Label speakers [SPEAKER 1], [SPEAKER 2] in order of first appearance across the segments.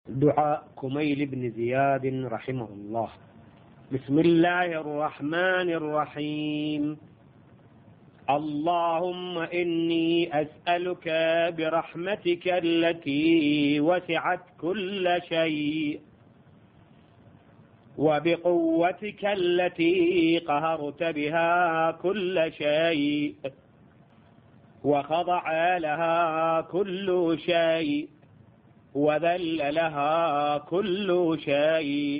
[SPEAKER 1] دعاء كميل بن زياد رحمه الله. بسم الله الرحمن الرحيم. اللهم إني أسألك برحمتك التي وسعت كل شيء وبقوتك التي قهرت بها كل شيء وخضع لها كل شيء وذل لها كل شيء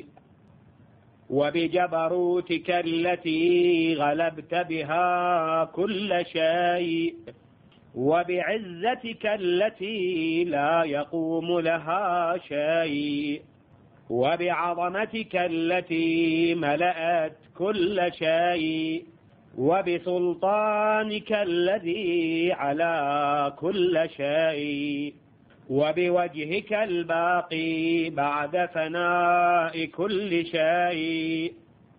[SPEAKER 1] وبجبروتك التي غلبت بها كل شيء وبعزتك التي لا يقوم لها شيء وبعظمتك التي ملأت كل شيء وبسلطانك الذي على كل شيء وبوجهك الباقي بعد فناء كل شيء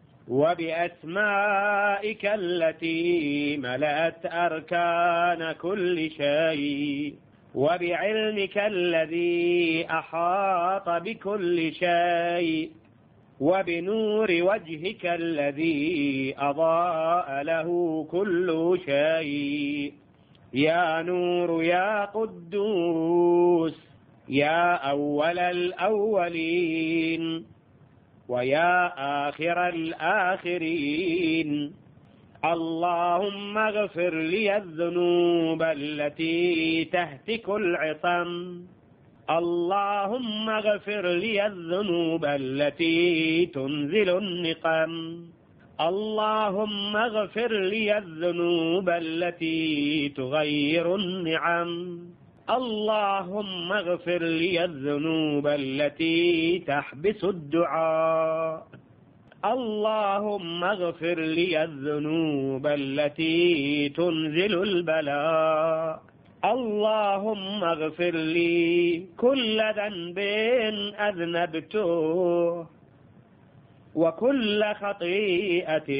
[SPEAKER 1] وبأسمائك التي ملأت أركان كل شيء وبعلمك الذي أحاط بكل شيء وبنور وجهك الذي أضاء له كل شيء. يا نور يا قدوس يا أول الأولين ويا آخر الآخرين. اللهم اغفر لي الذنوب التي تهتك العصم. اللهم اغفر لي الذنوب التي تنزل النقم. اللهم اغفر لي الذنوب التي تغير النعم. اللهم اغفر لي الذنوب التي تحبس الدعاء. اللهم اغفر لي الذنوب التي تنزل البلاء. اللهم اغفر لي كل ذنب أذنبته وكل خطيئة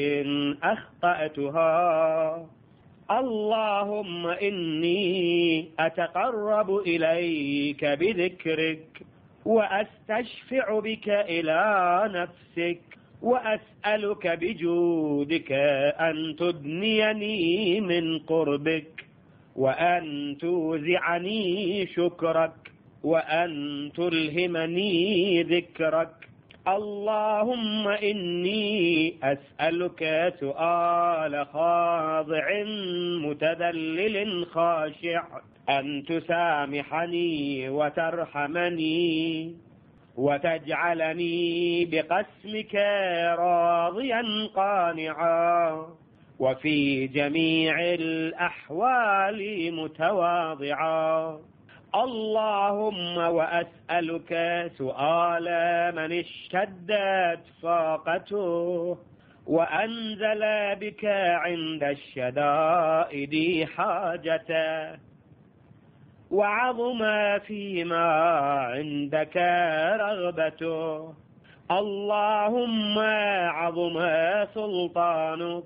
[SPEAKER 1] أخطأتها. اللهم إني أتقرب إليك بذكرك وأستشفع بك إلى نفسك وأسألك بجودك أن تدنيني من قربك وأن توزعني شكرك وأن تلهمني ذكرك. اللهم إني أسألك سؤال خاضع متذلل خاشع أن تسامحني وترحمني وتجعلني بقسمك راضيا قانعا وفي جميع الأحوال متواضعا. اللهم وأسألك سؤال من اشتدت فاقته وأنزل بك عند الشدائد حاجته وعظم فيما عندك رغبته. اللهم عظم سلطانك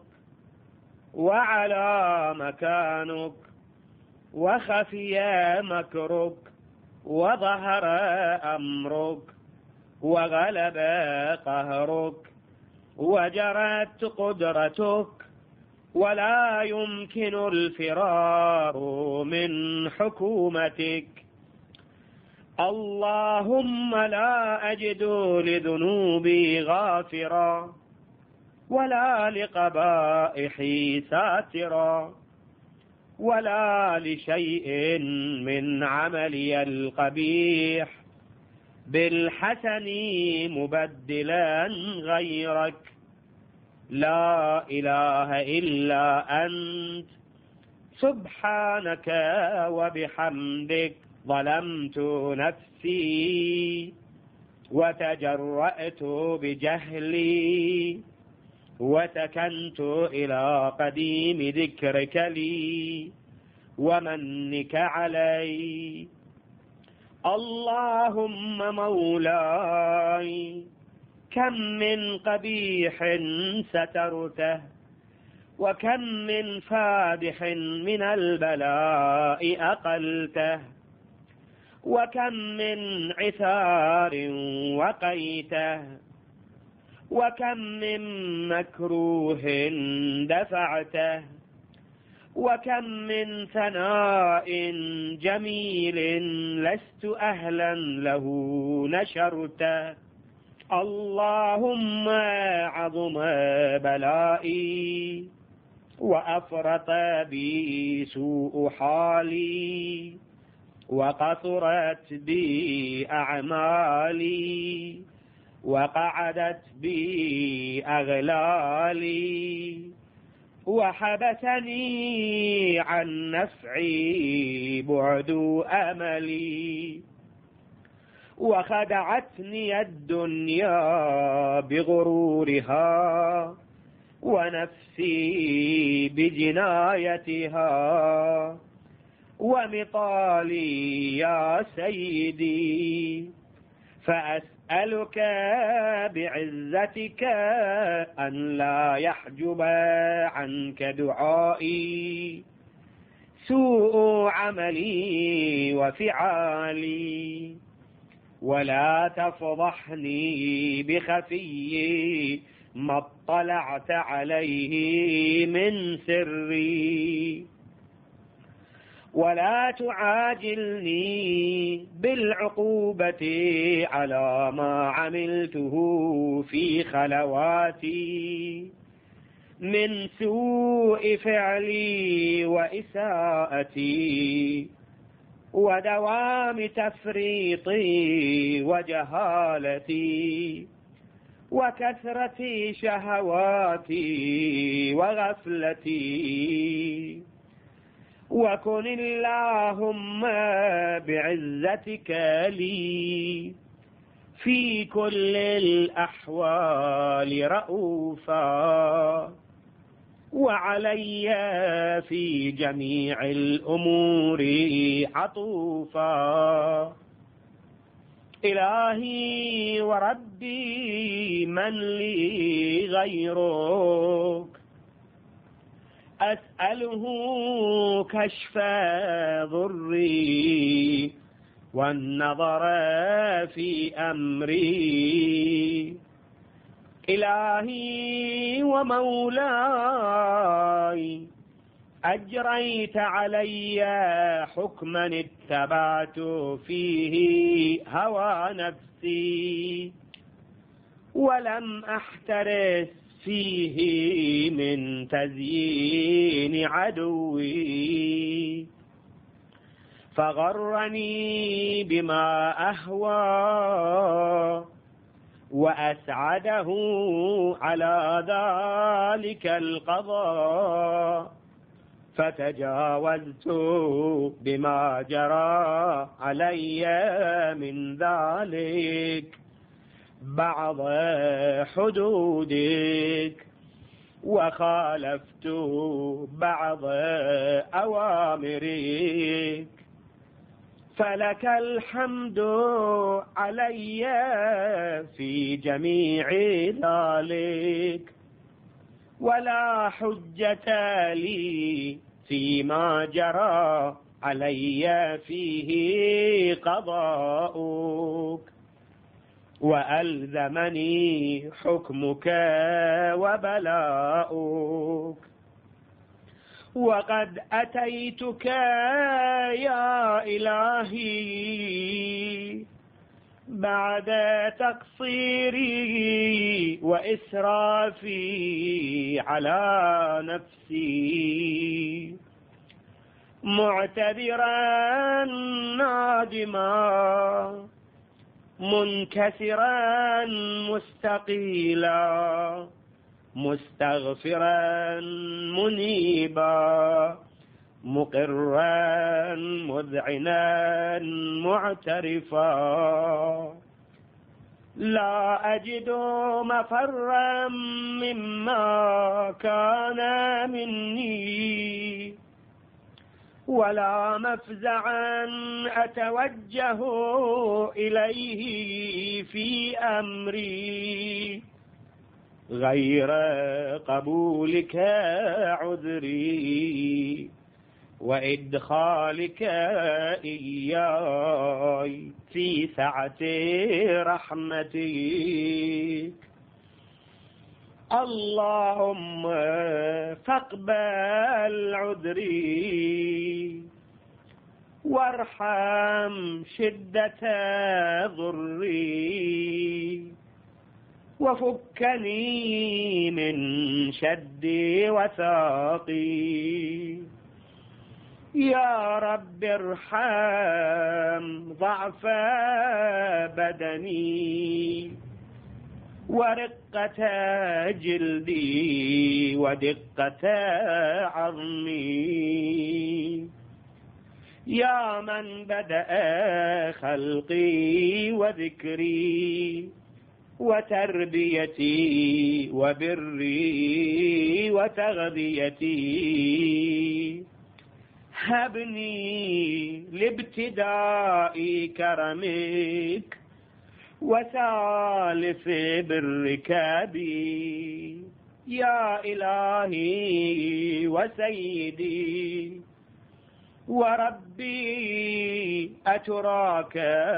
[SPEAKER 1] وعلى مكانك وخفي مكرك وظهر أمرك وغلب قهرك وجرت قدرتك ولا يمكن الفرار من حكومتك. اللهم لا أجد لذنوبي غافرا ولا لقبائحي ساترا ولا لشيء من عملي القبيح بالحسن مبدلا غيرك. لا إله إلا أنت سبحانك وبحمدك ظلمت نفسي وتجرأت بجهلي وسكنت إلى قديم ذكرك لي ومنك علي. اللهم مولاي كم من قبيح سترته وكم من فادح من البلاء أقلته. وكم من عثار وقيته، وكم من مكروه دفعته، وكم من ثناء جميل لست أهلا له نشرته. اللهم عظم بلائي وأفرط بي سوء حالي، وقصرت بي أعمالي، وقعدت بي أغلالي، وحبسني عن نفعي بعد أملي، وخدعتني الدنيا بغرورها، ونفسي بجنايتها، ومطالي يا سيدي، فأسألك بعزتك أن لا يحجب عنك دعائي سوء عملي وفعالي، ولا تفضحني بخفي ما اطلعت عليه من سري، ولا تعاجلني بالعقوبة على ما عملته في خلواتي من سوء فعلي وإساءتي، ودوام تفريطي وجهالتي، وكثرة شهواتي وغفلتي. وكن اللهم بعزتك لي في كل الأحوال رؤوفا، وعلي في جميع الأمور عطوفا. إلهي وربي من لي غيرك، أسأله كشف ضري والنظر في أمري. إلهي ومولاي، أجريت علي حكما اتبعت فيه هوى نفسي، ولم أحترس فيه من تزيين عدوي، فغرني بما أهوى وأسعده على ذلك القضاء، فتجاوزت بما جرى علي من ذلك بعض حدودك، وخالفت بعض أوامرك، فلك الحمد علي في جميع ذلك، ولا حجة لي فيما جرى علي فيه قضاؤك، وألزمني حكمك وبلاؤك. وقد أتيتك يا إلهي بعد تقصيري وإسرافي على نفسي، معتذرا نادما منكسرا مستقيلا، مستغفرا منيبا، مقرا مذعنا معترفا. لا أجد مفرا مما كان مني، ولا مفزعا أتوجه إليه في أمري غير قبولك عذري، وإدخالك إياي في سعة رحمتك. اللهم فاقبل عذري وارحم شدة ضري وفكني من شد وثاقي. يا رب ارحم ضعف بدني ورقة جلدي ودقة عظمي. يا من بدأ خلقي وذكري وتربيتي وبري وتغذيتي، هبني لابتداء كرمك وثالث بالركاب. يا إلهي وسيدي وربي، أتراك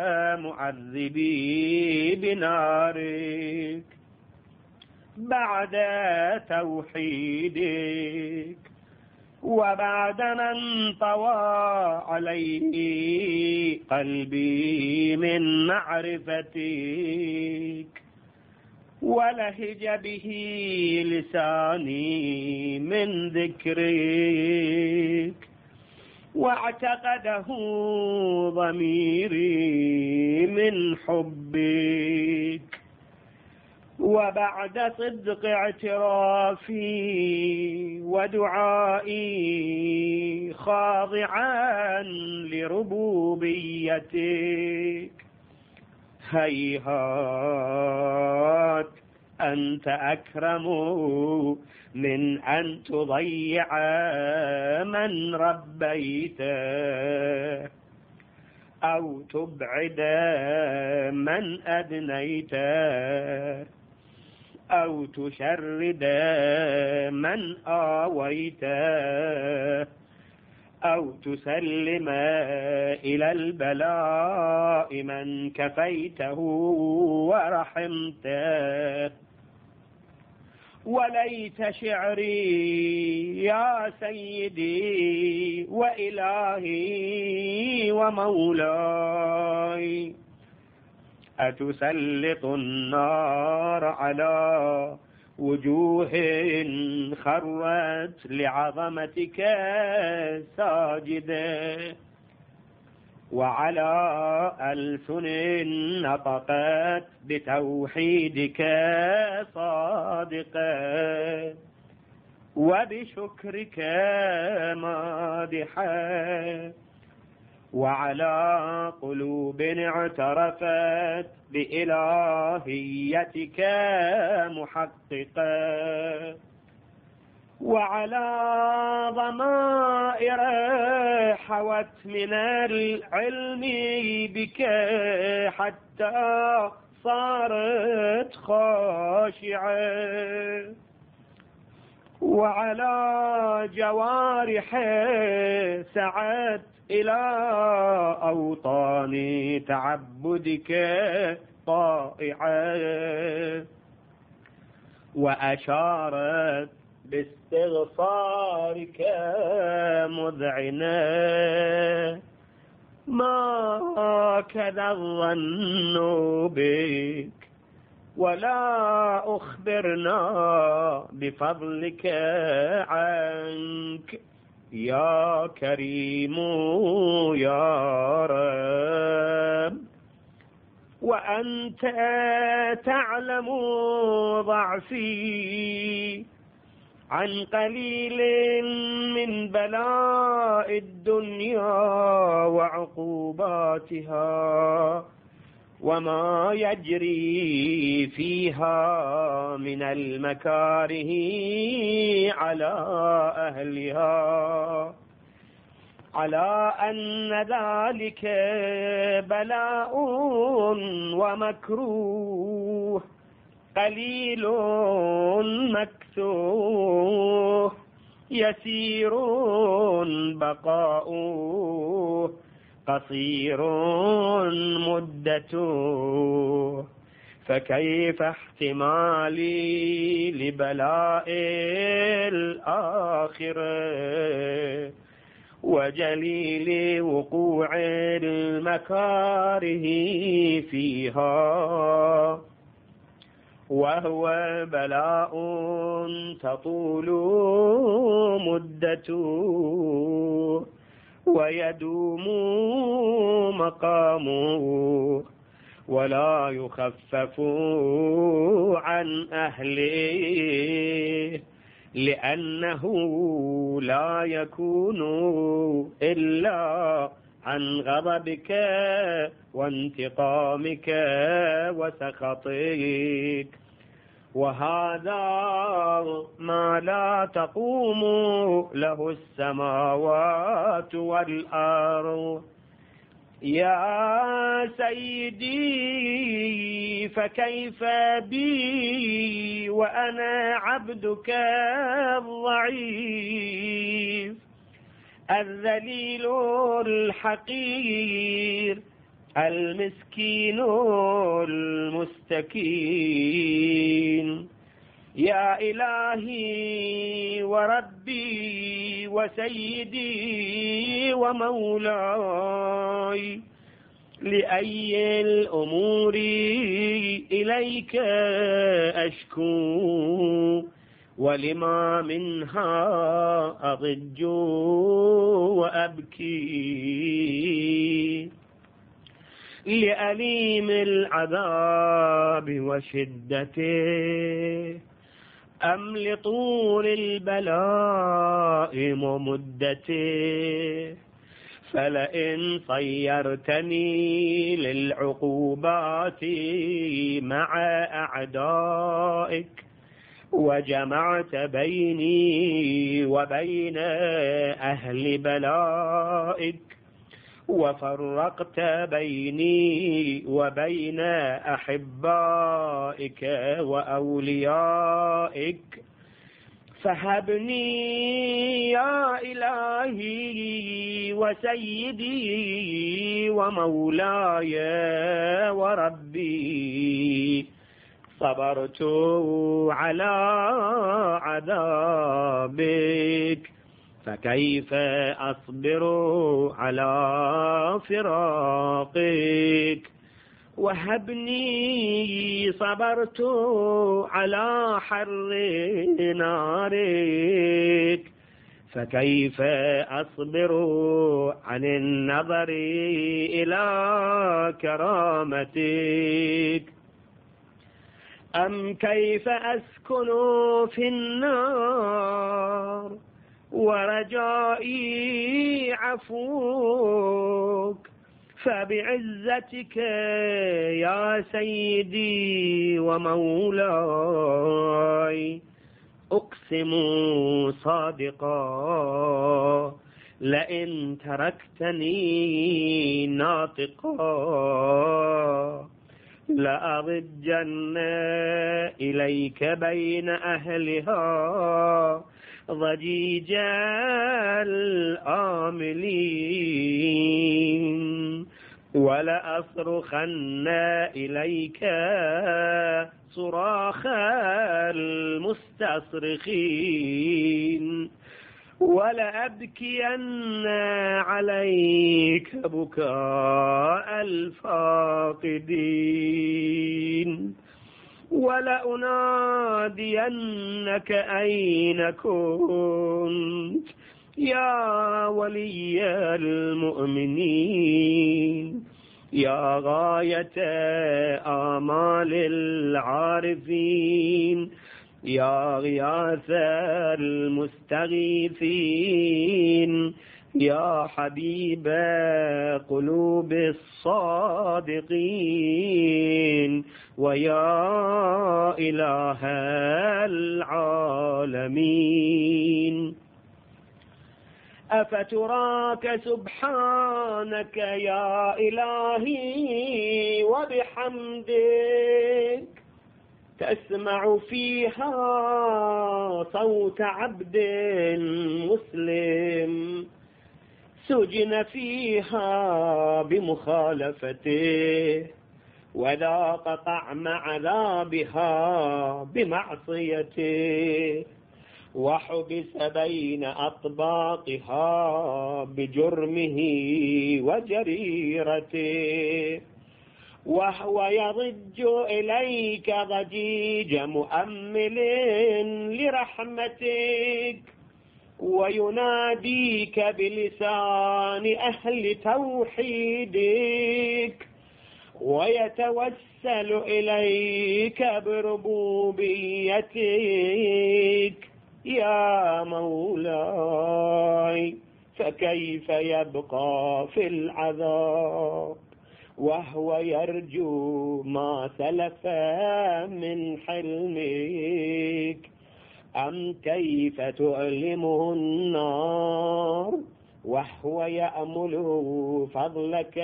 [SPEAKER 1] معذبي بنارك بعد توحيدك وبعد من طوى عليه قلبي من معرفتك ولهج به لساني من ذكرك واعتقده ضميري من حبك. وبعد صدق اعترافي ودعائي خاضعا لربوبيتك، هيهات أنت أكرم من أن تضيع من ربيته أو تبعد من أدنيته أو تشرد من آويته أو تسلم إلى البلاء من كفيته ورحمته. وليت شعري يا سيدي وإلهي ومولاي أتسلط النار على وجوه خرت لعظمتك ساجدة وعلى ألسن نطقت بتوحيدك صادقة وبشكرك مادحة وعلى قلوب اعترفت بإلهيتك محققة وعلى ضمائر حوت من العلم بك حتى صارت خاشعة وعلى جوارح سعت إلى أوطان تعبدك طائعة وأشارت باستغفارك مذعنة. ما كذا الظن بك ولا أخبرنا بفضلك عنك يا كريم يا رب. وأنت تعلم ضعفي عن قليل من بلاء الدنيا وعقوباتها وما يجري فيها من المكاره على أهلها، على أن ذلك بلاء ومكروه قليل مكسوه يسير بقاؤه، قصير مدته، فكيف احتمالي لبلاء الآخرة وجليل وقوع المكاره فيها، وهو بلاء تطول مدته ويدوم مقامه، ولا يخفف عن أهله، لأنه لا يكون إلا عن غضبك وانتقامك وسخطك، وهذا ما لا تقوم له السماوات والأرض. يا سيدي فكيف بي وأنا عبدك الضعيف الذليل الحقير المسكين المستكين. يا إلهي وربي وسيدي ومولاي، لأي الأمور إليك أشكو، ولما منها أضج وأبكي، لأليم العذاب وشدته أم لطول البلاء ومدته؟ فلئن صيرتني للعقوبات مع أعدائك وجمعت بيني وبين أهل بلائك وفرقت بيني وبين أحبائك وأوليائك، فهبني يا إلهي وسيدي ومولاي وربي. صبرت على عذابك، فكيف أصبر على فراقك؟ وهبني صبرت على حر نارك، فكيف أصبر عن النظر إلى كرامتك؟ أم كيف أسكن في النار ورجائي عفوك؟ فبعزتك يا سيدي ومولاي أقسم صادقا، لئن تركتني ناطقا لأضجن إليك بين أهلها ضجيج الآملين، ولأصرخن إليك صراخ المستصرخين، ولأبكين عليك بكاء الفاقدين، ولأنادينك أين كنت يا ولي المؤمنين، يا غاية آمال العارفين، يا غياث المستغيثين، يا حبيب قلوب الصادقين، ويا إله العالمين. أفتراك سبحانك يا إلهي وبحمدك تسمع فيها صوت عبد مسلم سجن فيها بمخالفته وذاق طعم عذابها بمعصيته وحبس بين أطباقها بجرمه وجريرته وهو يضج إليك ضجيج مؤمل لرحمتك ويناديك بلسان أهل توحيدك ويتوسل إليك بربوبيتك يا مولاي، فكيف يبقى في العذاب وهو يرجو ما سلف من حلمك؟ أم كيف تؤلمه النار وهو يأمل فضلك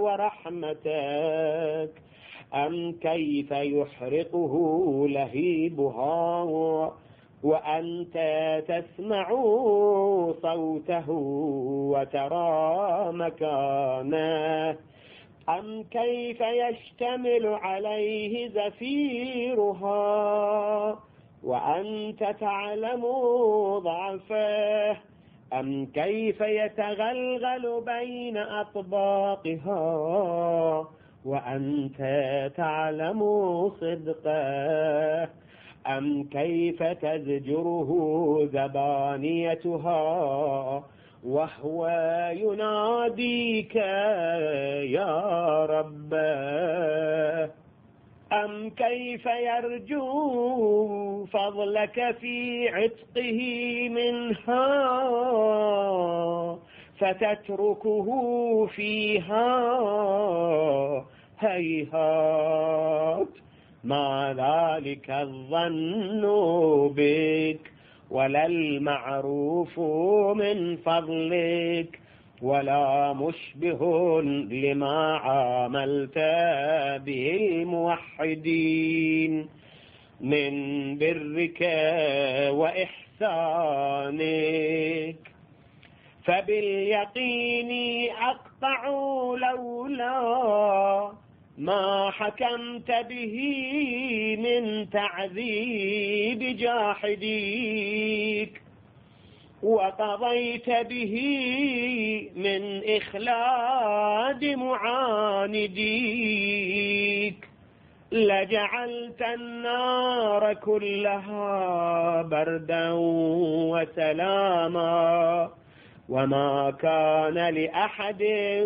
[SPEAKER 1] ورحمتك؟ أم كيف يحرقه لهيبها وأنت تسمع صوته وترى مكانه؟ أم كيف يشتمل عليه زفيرها وأنت تعلم ضعفه؟ أم كيف يتغلغل بين أطباقها وأنت تعلم صدقه؟ أم كيف تزجره زبانيتها وهو يناديك يا رب؟ أم كيف يرجو فضلك في عتقه منها فتتركه فيها؟ هيهات، ما ذلك الظن بك ولا المعروف من فضلك ولا مشبه لما عاملت به الموحدين من برك وإحسانك. فباليقين أقطع لولا ما حكمت به من تعذيب جاحديك وقضيت به من إخلاد معانديك لجعلت النار كلها بردا وسلاما وما كان لأحد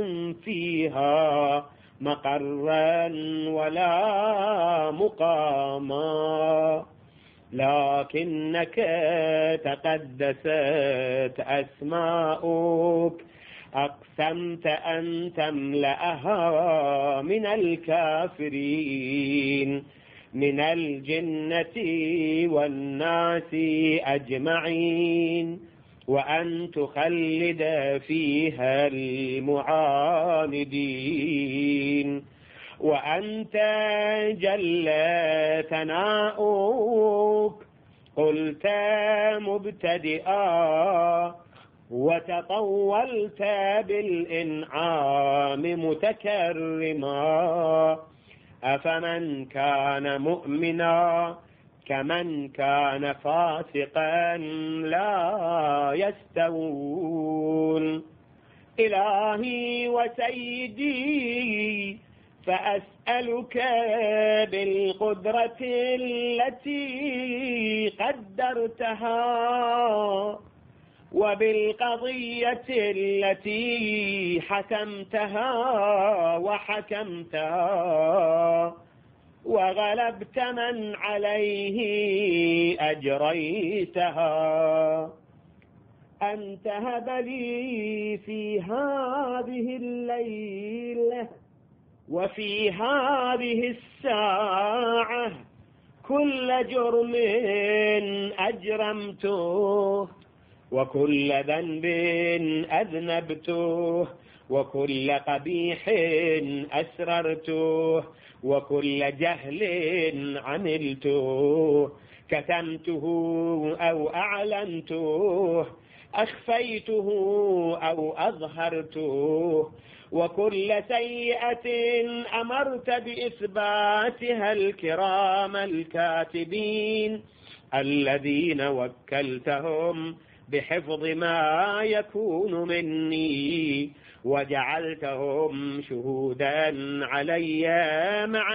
[SPEAKER 1] فيها مقرا ولا مقاما، لكنك تقدست أسماؤك أقسمت أن تملأها من الكافرين من الجنة والناس أجمعين وأن تخلد فيها المعاندين. وأنت جل ثناؤك قلت مبتدئا وتطولت بالإنعام متكرما، أفمن كان مؤمنا كمن كان فاسقا لا يستوون. إلهي وسيدي، فأسألك بالقدرة التي قدرتها وبالقضية التي حكمتها وحكمتها وغلبت من عليه أجريتها، أن تهب لي في هذه الليلة وفي هذه الساعة كل جرم أجرمته وكل ذنب أذنبته وكل قبيح أسررته، وكل جهل عملته، كتمته أو أعلنته، أخفيته أو أظهرته، وكل سيئة أمرت بإثباتها الكرام الكاتبين الذين وكلتهم بحفظ ما يكون مني، وجعلتهم شهودا علي مع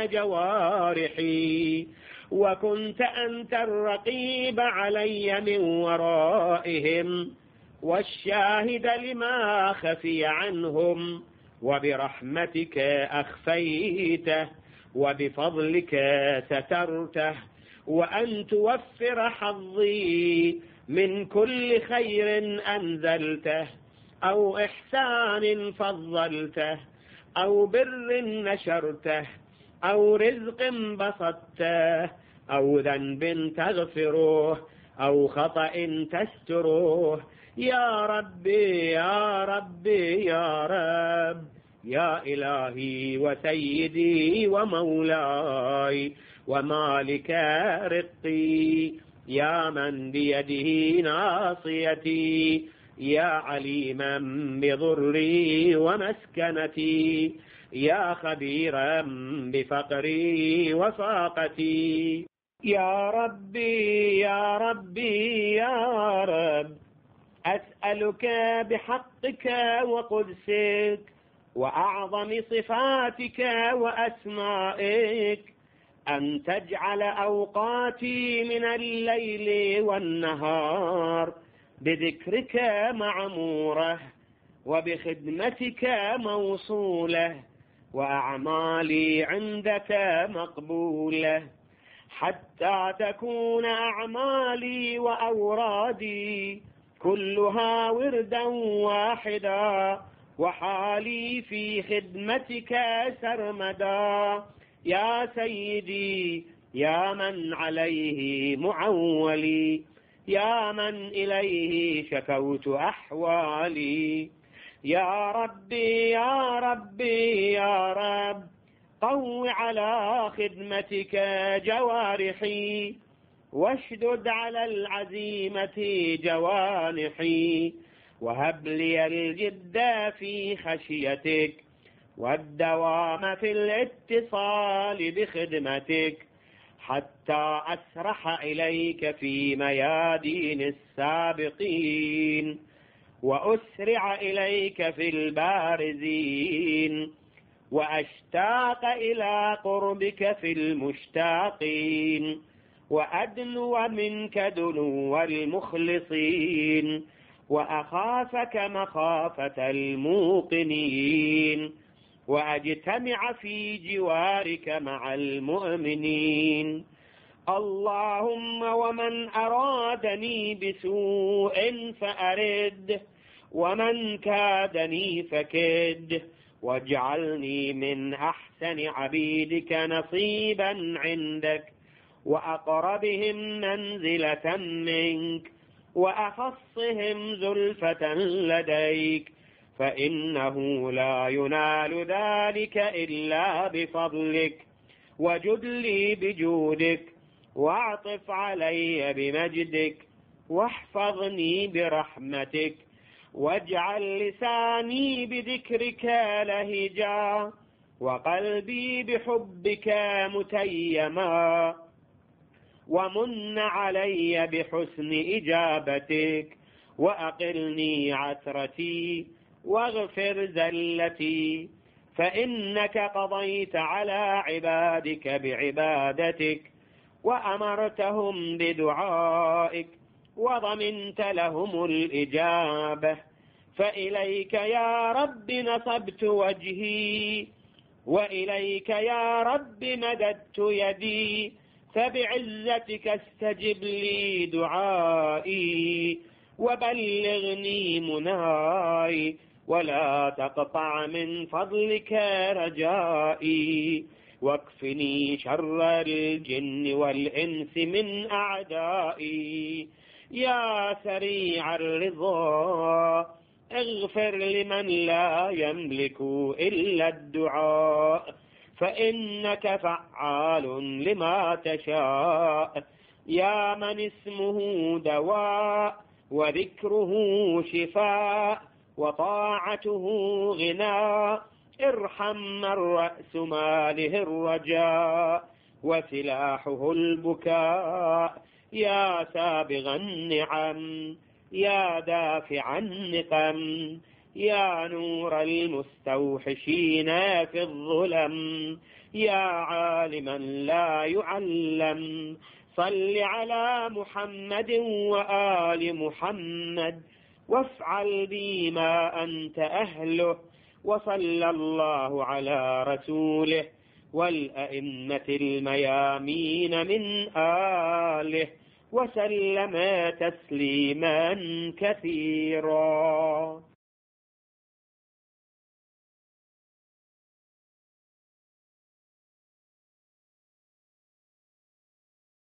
[SPEAKER 1] جوارحي، وكنت أنت الرقيب علي من ورائهم، والشاهد لما خفي عنهم، وبرحمتك أخفيته، وبفضلك سترته، وأن توفر حظي من كل خير أنزلته، أو إحسان فضلته، أو بر نشرته، أو رزق بسطته، أو ذنب تغفره، أو خطأ تستره، يا ربي يا ربي يا رب، يا إلهي وسيدي ومولاي ومالك رقي، يا من بيده ناصيتي، يا عليما بضري ومسكنتي، يا خبيرا بفقري وفاقتي، يا ربي يا ربي يا رب، أسألك بحقك وقدسك وأعظم صفاتك وأسمائك أن تجعل أوقاتي من الليل والنهار بذكرك معمورة، وبخدمتك موصولة، وأعمالي عندك مقبولة، حتى تكون أعمالي وأورادي كلها وردا واحدا، وحالي في خدمتك سرمدا، يا سيدي يا من عليه معولي، يا من إليه شكوت أحوالي، يا ربي يا ربي يا رب، قو على خدمتك جوارحي، واشدد على العزيمة جوانحي، وهب لي الجد في خشيتك، والدوام في الاتصال بخدمتك، حتى أسرح إليك في ميادين السابقين، وأسرع إليك في البارزين، وأشتاق إلى قربك في المشتاقين، وأدنو منك دنو المخلصين، وأخافك مخافة الموقنين، وأجتمع في جوارك مع المؤمنين. اللهم ومن أرادني بسوء فأرد، ومن كادني فكد، واجعلني من أحسن عبيدك نصيبا عندك، وأقربهم منزلة منك، وأخصهم زلفة لديك، فإنه لا ينال ذلك إلا بفضلك، وجد لي بجودك، واعطف علي بمجدك، واحفظني برحمتك، واجعل لساني بذكرك لهجا، وقلبي بحبك متيما، ومن علي بحسن إجابتك، وأقلني عثرتي، واغفر زلتي، فإنك قضيت على عبادك بعبادتك، وأمرتهم بدعائك، وضمنت لهم الإجابة، فإليك يا رب نصبت وجهي، وإليك يا رب مددت يدي، فبعزتك استجب لي دعائي، وبلغني مناي، ولا تقطع من فضلك رجائي، واكفني شر الجن والإنس من أعدائي، يا سريع الرضا، اغفر لمن لا يملك إلا الدعاء، فإنك فعال لما تشاء. يا من اسمه دواء وذكره شفاء وطاعته غناء، ارحم من رأس ماله الرجاء وسلاحه البكاء. يا سابغ النعم يا دافع النقم، يا نور المستوحشين في الظلم، يا عالما لا يعلم، صل على محمد وآل محمد وافعل بي ما أنت أهله. وصلى الله على رسوله والأئمة الميامين من آله وسلم تسليما كثيرا.